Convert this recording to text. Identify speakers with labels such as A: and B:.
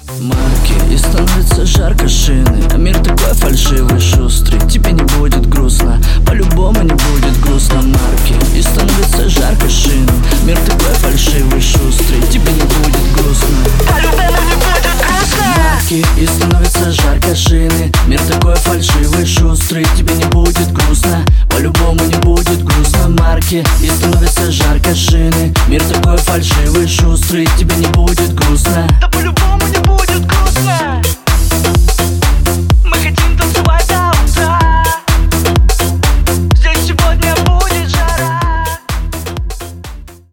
A: Марки, и становится жарко шины, а мир такой фальшивый, шустрый. Тебе не будет грустно, по-любому не будет грустно. Марки, и становится жарко шины, мир такой фальшивый, шустрый. Тебе не будет грустно,
B: по-любому не будет грустно.
A: Марки, и становится жарко шины, мир такой фальшивый, шустрый. Тебе не будет грустно, по-любому не будет грустно. Марки, и становится жарко шины, мир такой фальшивый, шустрый. Тебе не будет грустно,
B: Да по-любому не будет.